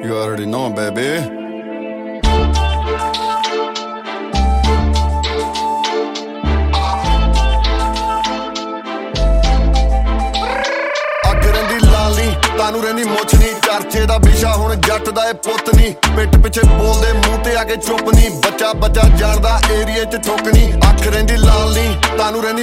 You already know, baby. ਤਾਨੂੰ ਰਹਿੰਦੀ ਮੁੱਛ ਨੀ ਚਰਚੇ ਦਾ ਵਿਸ਼ਾ ਹੁਣ ਜੱਟ ਦਾ ਇਹ ਪੁੱਤ ਨੀ ਪਿੱਟ ਪਿੱਛੇ ਬੋਲਦੇ ਮੂੰਹ ਤੇ ਆ ਕੇ ਚੁੱਪ ਨੀ ਬੱਚਾ ਬੱਚਾ ਜਾਣਦਾ ਏਰੀਏ 'ਚ ਠੁੱਕ ਨੀ ਅੱਖ ਰਹਿੰਦੀ ਲਾਲ ਨੀ ਤਾਨੂੰ ਰਹਿੰਦੀ